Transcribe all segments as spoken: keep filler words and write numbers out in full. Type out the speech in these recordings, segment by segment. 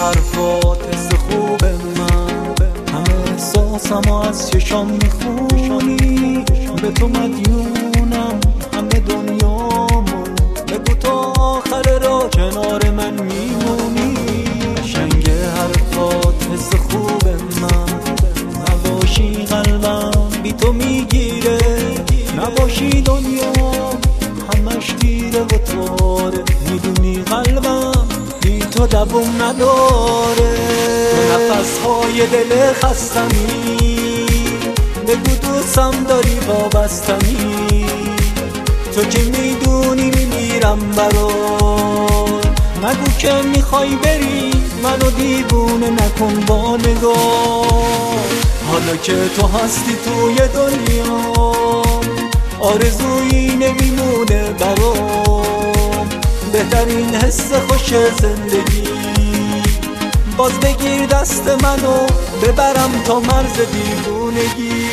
حرفات حس خوب من، همه احساسمو از چشام میخونی. به تو مدیونم همه دنیامو، بگو تا آخر راه کنار من میمونی. شنگ حرفات حس خوب من، نباشی قلبم بی تو میگیره، نباشی دنیا همش تیره و تاره. میدونی قلبم بی تو دووم نداره. تو نفسهای دل خستمی، بگو دوستم داری وابستمی. تو که میدونی میمیرم برات، نگو که میخوای بری منو دیوونه نکن با نگاه. حالا که تو هستی توی دنیا، آرزویی نمیمونه برام. بهترین حس خوش زندگی، باز بگیر دست منو ببرم تا مرز دیوونگی.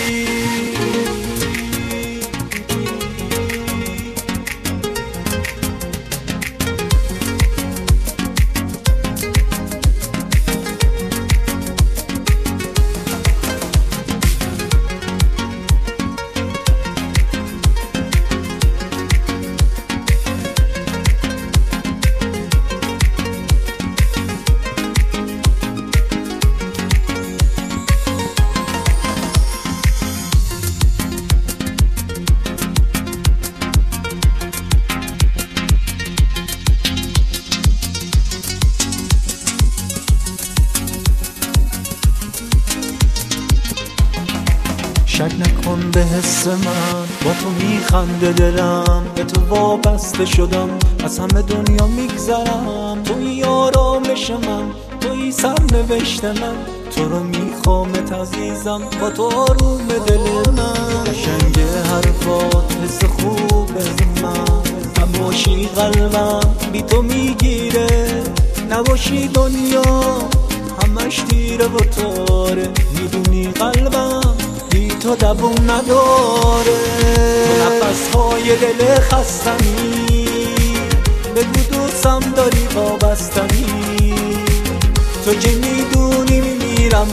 شک نکن به حس من، با تو میخنده دلم. به تو وابسته شدم، از همه دنیا میگذرم. توی آرامش من، توی سرنوشت من. تو رو میخوامت عزیزم، با تو آروم دل من. شنگ حرفات حس خوب من، نباشی قلبم بی تو میگیره، نباشی دنیا همش تیره و تاره. میدونی قلبم تو دووم نداره. تو نفسهای دل خستمی، بگو دوستم داری وابستمی. تو که میدونی میمیرم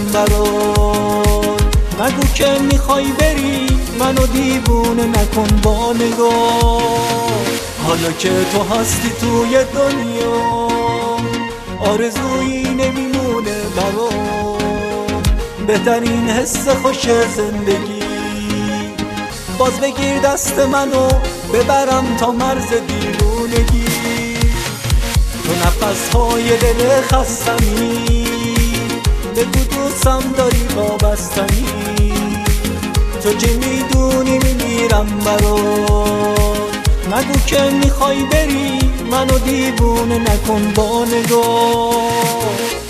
برات، نگو که میخوای بری منو دیوونه نکن با نگاه. حالا که تو هستی توی دنیا، آرزویی نمیمونه برات. بهترین حس خوش زندگی، باز بگیر دست منو ببرم تا مرز دیوونگی. تو نفسهای دل خستمی، بگو دوستم داری وابستمی. تو که میدونی میمیرم برات، نگو که میخوای بری منو دیوونه نکن با نگاه.